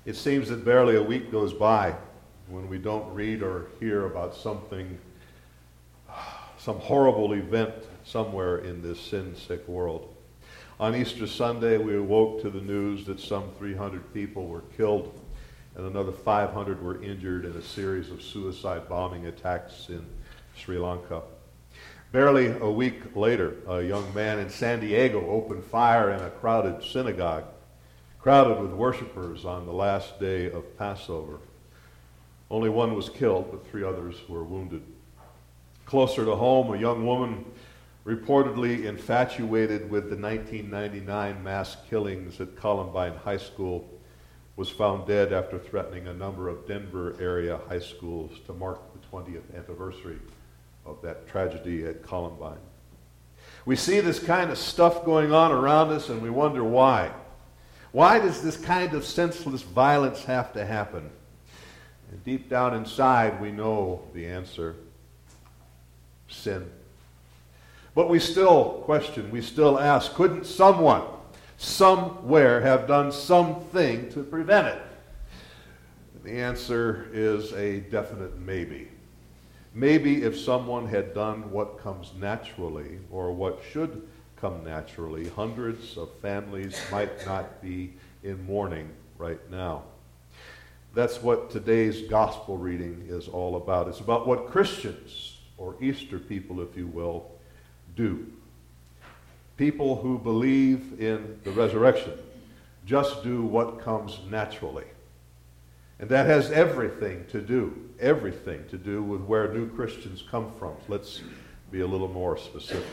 It seems that barely a week goes by when we don't read or hear about some horrible event somewhere in this sin-sick world. On Easter Sunday, we awoke to the news that some 300 people were killed and another 500 were injured in a series of suicide bombing attacks in Sri Lanka. Barely a week later, a young man in San Diego opened fire in a crowded synagogue, crowded with worshipers on the last day of Passover. Only one was killed, but 3 others were wounded. Closer to home, a young woman reportedly infatuated with the 1999 mass killings at Columbine High School was found dead after threatening a number of Denver area high schools to mark the 20th anniversary of that tragedy at Columbine. We see this kind of stuff going on around us and we wonder why. Why does this kind of senseless violence have to happen? And deep down inside we know the answer: sin. But we still question, we still ask, couldn't someone, somewhere, have done something to prevent it? The answer is a definite maybe. Maybe if someone had done what comes naturally, or what should come naturally, hundreds of families might not be in mourning right now. That's what today's gospel reading is all about. It's about what Christians, or Easter people, if you will, do. People who believe in the resurrection just do what comes naturally. And that has everything to do with where new Christians come from. Let's be a little more specific.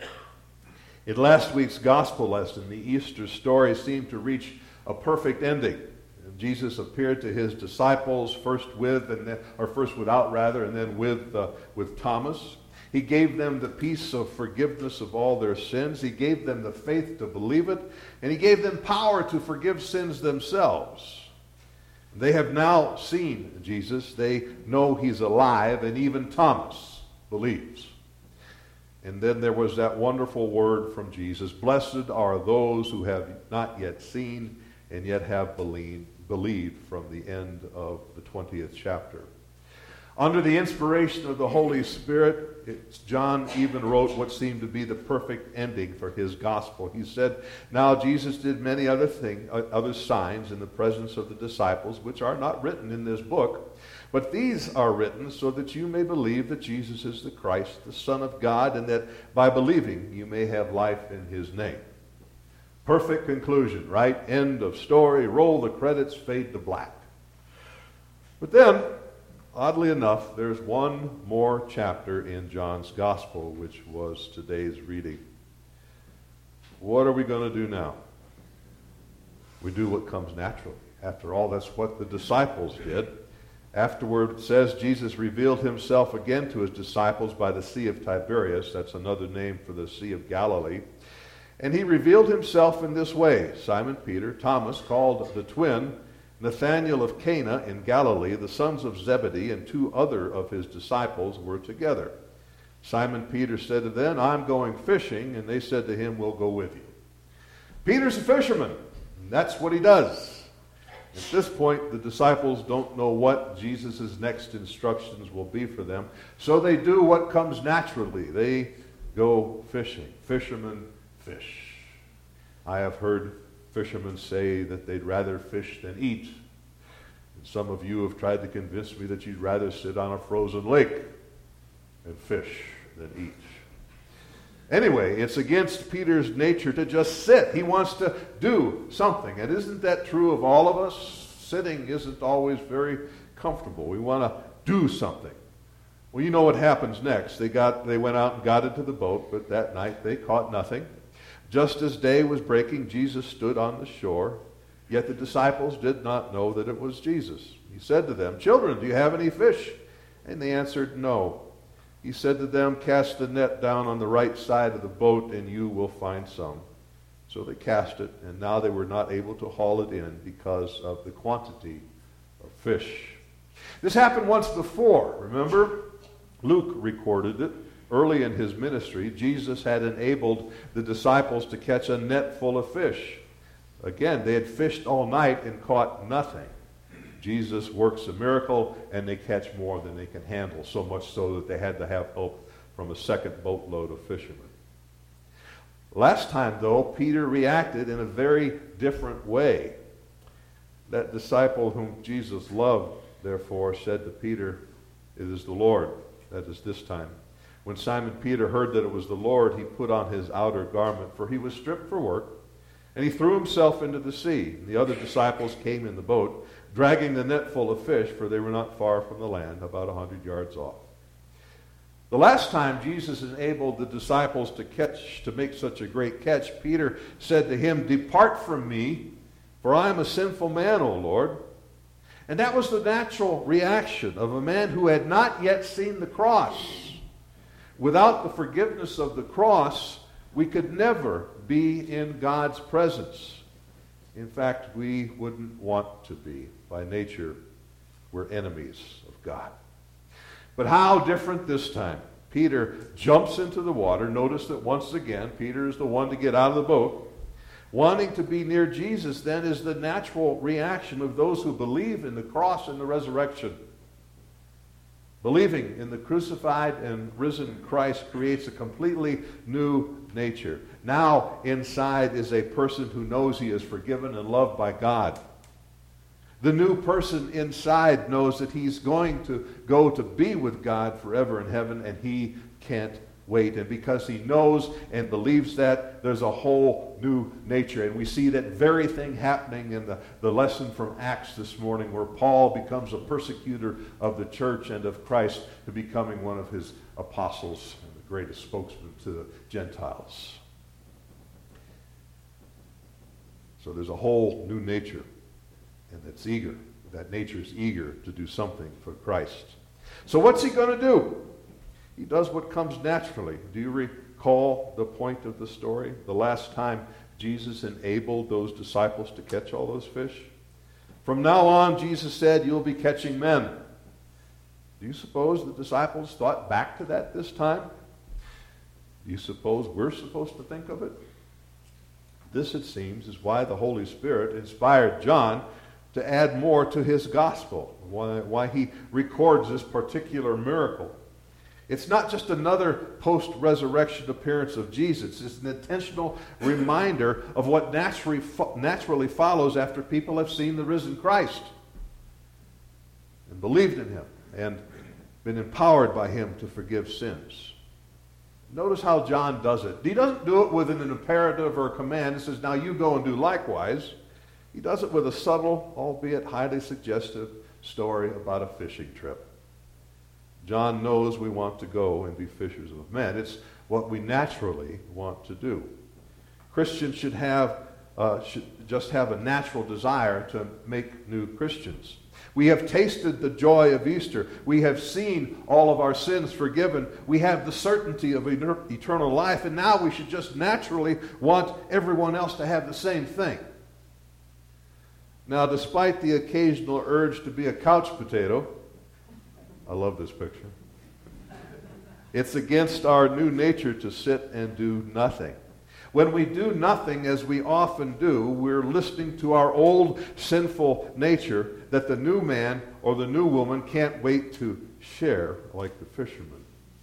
In last week's gospel lesson, the Easter story seemed to reach a perfect ending. Jesus appeared to his disciples first without, and then with Thomas. He gave them the peace of forgiveness of all their sins. He gave them the faith to believe it. And he gave them power to forgive sins themselves. They have now seen Jesus. They know he's alive, and even Thomas believes. And then there was that wonderful word from Jesus: "Blessed are those who have not yet seen and yet have believed," from the end of the 20th chapter. Under the inspiration of the Holy Spirit, John even wrote what seemed to be the perfect ending for his gospel. He said, "Now Jesus did many other signs in the presence of the disciples, which are not written in this book, but these are written so that you may believe that Jesus is the Christ, the Son of God, and that by believing you may have life in his name." Perfect conclusion, right? End of story. Roll the credits, fade to black. But then, oddly enough, there's one more chapter in John's Gospel, which was today's reading. What are we going to do now? We do what comes naturally. After all, that's what the disciples did. Afterward, it says, Jesus revealed himself again to his disciples by the Sea of Tiberias. That's another name for the Sea of Galilee. And he revealed himself in this way: Simon Peter, Thomas, called the twin, Nathanael of Cana in Galilee, the sons of Zebedee, and 2 other of his disciples were together. Simon Peter said to them, "I'm going fishing," and they said to him, "We'll go with you." Peter's a fisherman, and that's what he does. At this point, the disciples don't know what Jesus' next instructions will be for them, so they do what comes naturally. They go fishing. Fishermen fish. I have heard fishermen say that they'd rather fish than eat. And some of you have tried to convince me that you'd rather sit on a frozen lake and fish than eat. Anyway, it's against Peter's nature to just sit. He wants to do something. And isn't that true of all of us? Sitting isn't always very comfortable. We want to do something. Well, you know what happens next. They went out and got into the boat, but that night they caught nothing. Just as day was breaking, Jesus stood on the shore, yet the disciples did not know that it was Jesus. He said to them, "Children, do you have any fish?" And they answered, "No." He said to them, "Cast the net down on the right side of the boat, and you will find some." So they cast it, and now they were not able to haul it in because of the quantity of fish. This happened once before, remember? Luke recorded it. Early in his ministry, Jesus had enabled the disciples to catch a net full of fish. Again, they had fished all night and caught nothing. Jesus works a miracle, and they catch more than they can handle, so much so that they had to have help from a second boatload of fishermen. Last time, though, Peter reacted in a very different way. That disciple whom Jesus loved, therefore, said to Peter, "It is the Lord." That is this time. When Simon Peter heard that it was the Lord, he put on his outer garment, for he was stripped for work, and he threw himself into the sea. The other disciples came in the boat, dragging the net full of fish, for they were not far from the land, about 100 yards off. The last time Jesus enabled the disciples to make such a great catch, Peter said to him, "Depart from me, for I am a sinful man, O Lord." And that was the natural reaction of a man who had not yet seen the cross. Without the forgiveness of the cross, we could never be in God's presence. In fact, we wouldn't want to be. By nature, we're enemies of God. But how different this time. Peter jumps into the water. Notice that once again, Peter is the one to get out of the boat. Wanting to be near Jesus, then, is the natural reaction of those who believe in the cross and the resurrection. Believing in the crucified and risen Christ creates a completely new nature. Now, inside is a person who knows he is forgiven and loved by God. The new person inside knows that he's going to go to be with God forever in heaven, and he can't wait. And because he knows and believes that, there's a whole new nature. And we see that very thing happening in the lesson from Acts this morning, where Paul becomes a persecutor of the church and of Christ, to becoming one of his apostles and the greatest spokesman to the Gentiles. So there's a whole new nature. And it's eager. That nature is eager to do something for Christ. So what's he going to do? He does what comes naturally. Do you recall the point of the story? The last time Jesus enabled those disciples to catch all those fish? From now on, Jesus said, "You'll be catching men." Do you suppose the disciples thought back to that this time? Do you suppose we're supposed to think of it? This, it seems, is why the Holy Spirit inspired John to add more to his gospel, why he records this particular miracle. It's not just another post-resurrection appearance of Jesus. It's an intentional reminder of what naturally follows after people have seen the risen Christ and believed in him and been empowered by him to forgive sins. Notice how John does it. He doesn't do it with an imperative or a command. He says, "Now you go and do likewise." He does it with a subtle, albeit highly suggestive, story about a fishing trip. John knows we want to go and be fishers of men. It's what we naturally want to do. Christians should just have a natural desire to make new Christians. We have tasted the joy of Easter. We have seen all of our sins forgiven. We have the certainty of eternal life, and now we should just naturally want everyone else to have the same thing. Now, despite the occasional urge to be a couch potato, I love this picture, it's against our new nature to sit and do nothing. When we do nothing, as we often do, we're listening to our old sinful nature that the new man or the new woman can't wait to share, like the fisherman.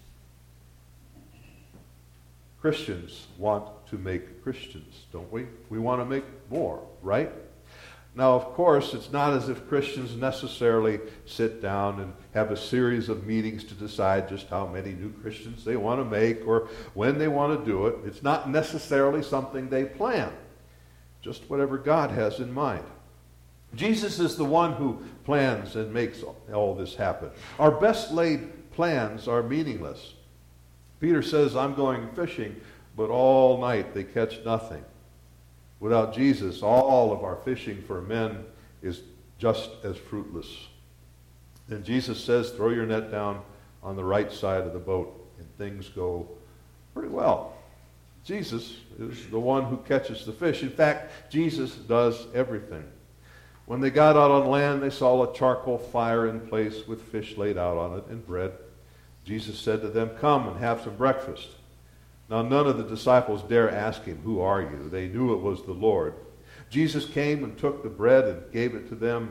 Christians want to make Christians, don't we? We want to make more, right? Now, of course, it's not as if Christians necessarily sit down and have a series of meetings to decide just how many new Christians they want to make or when they want to do it. It's not necessarily something they plan, just whatever God has in mind. Jesus is the one who plans and makes all this happen. Our best laid plans are meaningless. Peter says, "I'm going fishing," but all night they catch nothing. Without Jesus, all of our fishing for men is just as fruitless. Then Jesus says, "Throw your net down on the right side of the boat," and things go pretty well. Jesus is the one who catches the fish. In fact, Jesus does everything. When they got out on land, they saw a charcoal fire in place with fish laid out on it and bread. Jesus said to them, "Come and have some breakfast." Now none of the disciples dare ask him, "Who are you?" They knew it was the Lord. Jesus came and took the bread and gave it to them, and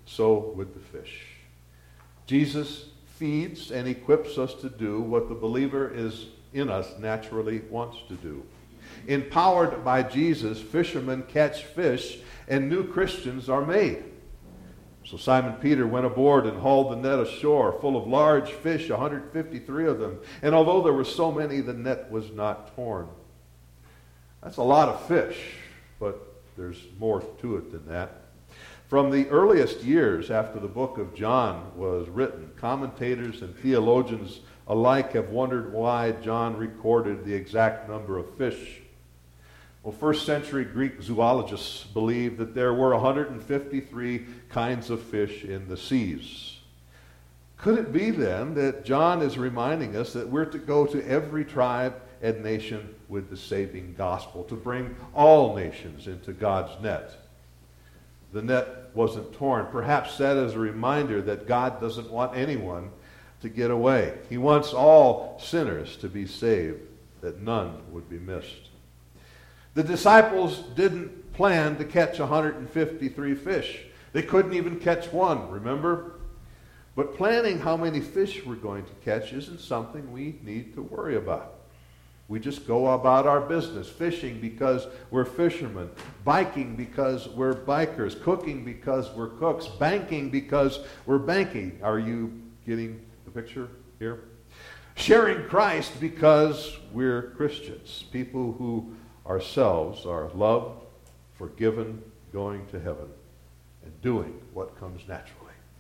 so with the fish. Jesus feeds and equips us to do what the believer is in us naturally wants to do. Empowered by Jesus, fishermen catch fish and new Christians are made. So Simon Peter went aboard and hauled the net ashore full of large fish, 153 of them. And although there were so many, the net was not torn. That's a lot of fish, but there's more to it than that. From the earliest years after the book of John was written, commentators and theologians alike have wondered why John recorded the exact number of fish. Well, first century Greek zoologists believed that there were 153 kinds of fish in the seas. Could it be then that John is reminding us that we're to go to every tribe and nation with the saving gospel, to bring all nations into God's net? The net wasn't torn. Perhaps that is a reminder that God doesn't want anyone to get away. He wants all sinners to be saved, that none would be missed. The disciples didn't plan to catch 153 fish. They couldn't even catch one, remember? But planning how many fish we're going to catch isn't something we need to worry about. We just go about our business, fishing because we're fishermen, biking because we're bikers, cooking because we're cooks, banking because we're banking. Are you getting the picture here? Sharing Christ because we're Christians, people who ourselves are loved, forgiven, going to heaven, and doing what comes naturally.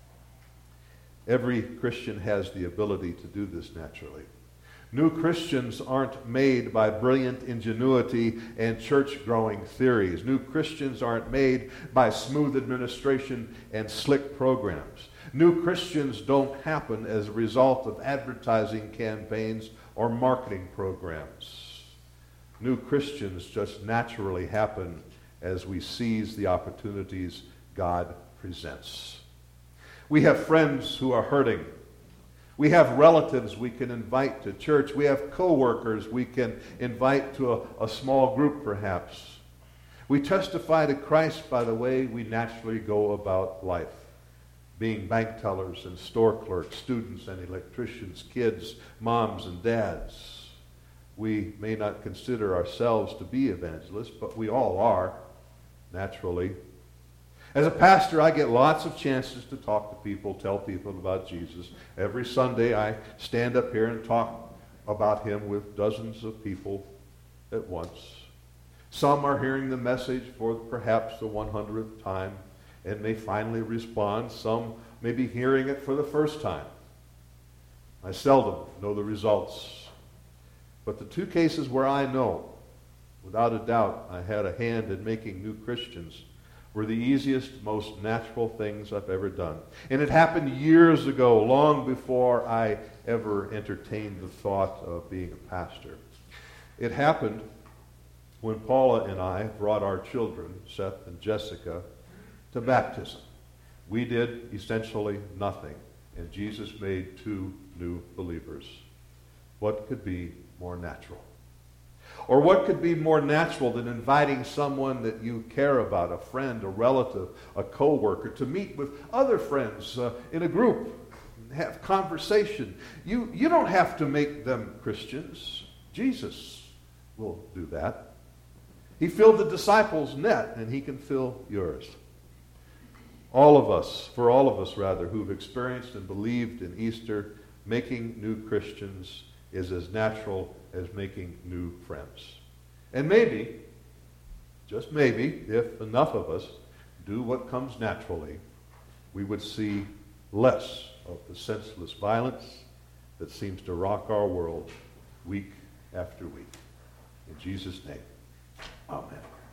Every Christian has the ability to do this naturally. New Christians aren't made by brilliant ingenuity and church-growing theories. New Christians aren't made by smooth administration and slick programs. New Christians don't happen as a result of advertising campaigns or marketing programs. New Christians just naturally happen as we seize the opportunities God presents. We have friends who are hurting. We have relatives we can invite to church. We have co-workers we can invite to a small group perhaps. We testify to Christ by the way we naturally go about life, being bank tellers and store clerks, students and electricians, kids, moms and dads. We may not consider ourselves to be evangelists, but we all are, naturally. As a pastor, I get lots of chances to talk to people, tell people about Jesus. Every Sunday, I stand up here and talk about him with dozens of people at once. Some are hearing the message for perhaps the 100th time and may finally respond. Some may be hearing it for the first time. I seldom know the results. But the two cases where I know, without a doubt, I had a hand in making new Christians were the easiest, most natural things I've ever done. And it happened years ago, long before I ever entertained the thought of being a pastor. It happened when Paula and I brought our children, Seth and Jessica, to baptism. We did essentially nothing, and Jesus made 2 new believers. What could be more natural? Or what could be more natural than inviting someone that you care about, a friend, a relative, a co-worker, to meet with other friends in a group, have conversation. You don't have to make them Christians. Jesus will do that. He filled the disciples' net, and he can fill yours. All of us, who've experienced and believed in Easter, making new Christians is as natural as making new friends. And maybe, just maybe, if enough of us do what comes naturally, we would see less of the senseless violence that seems to rock our world week after week. In Jesus' name, amen.